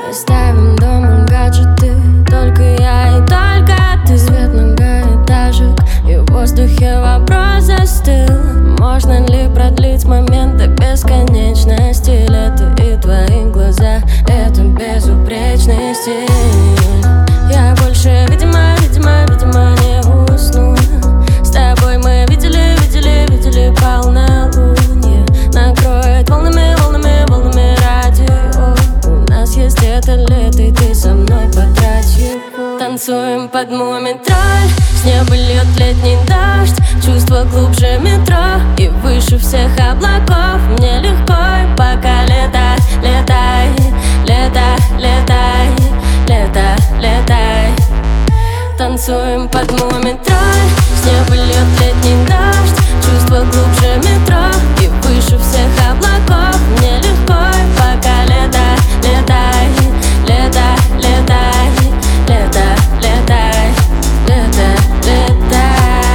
Оставим дома гаджеты, только я и только ты. Свет многоэтажек, и в воздухе вопрос застыл: можно ли продлить момент до бесконечности? Лето и твои глаза — это безупречный стиль. Я больше, видимо, не усну. С тобой мы видели полнолуние. Накроет волнами радио. У нас есть это лето, и ты со мной потрать его. Танцуем под мумий-тролль, с неба льет летний дождь. Чувство глубже метро и выше всех облаков. Мне легко, пока летай, летай, лето, летай, лето, летай. Танцуем под мумий-тролль, с неба льет летний дождь. Чувство глубже метро и выше всех облаков. Мне легко, пока летай, летай, лето, летай, лето, летай, лето, летай.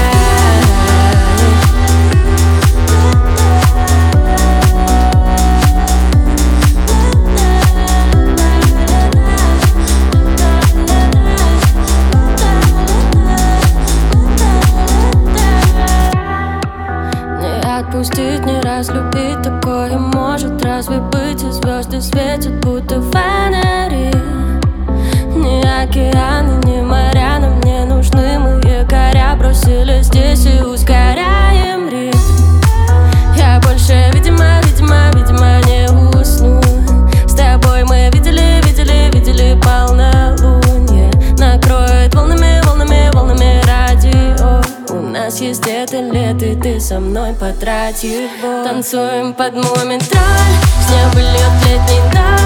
Отпустить, не разлюбить, такое может разве быть? И звезды светят, будто фонари. Ни океаны, ни моря нам не нужны. Мы якоря бросили здесь и ускоряем ритм. Я больше, видимо, не усну. С тобой мы видели полнолуние. Накроет волнами радио. У нас есть это лето, и ты со мной потрать его. Танцуем под мумий-тролль, с неба льет летний дождь.